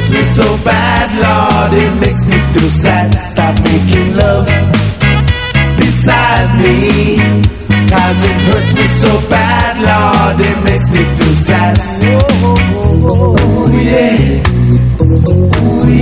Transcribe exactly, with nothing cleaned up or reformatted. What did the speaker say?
hurts me so bad, Lord, it makes me feel sad. Stop making love beside me, cause it hurts me so bad, Lord, it makes me feel sad. Oh, yeah, oh,